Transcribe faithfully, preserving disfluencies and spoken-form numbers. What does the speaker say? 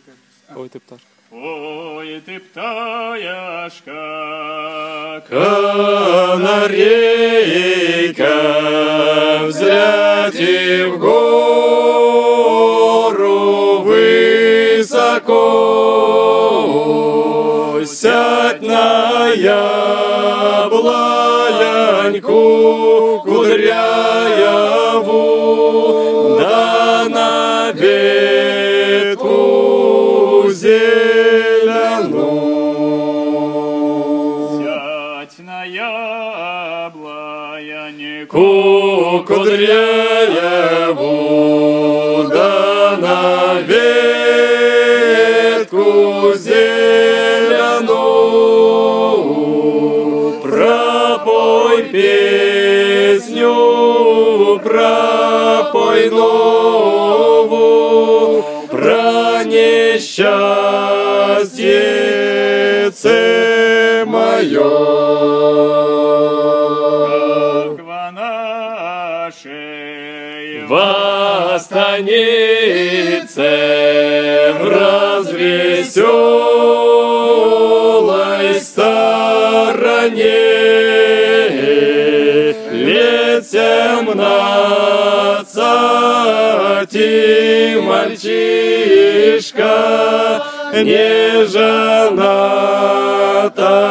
Ой, ты пташка. Ой, ты птаяшка, канарейка, взляти в гору высоко, сядь на яблоньку кудряву, да на ветку зеленую. сядь на яблоньку кудряву, да на ветку зеленую, пропой песню, пропой нову, про несчастье мое. Во станице в развеселой стороне лет семнадцати мальчишка не жената.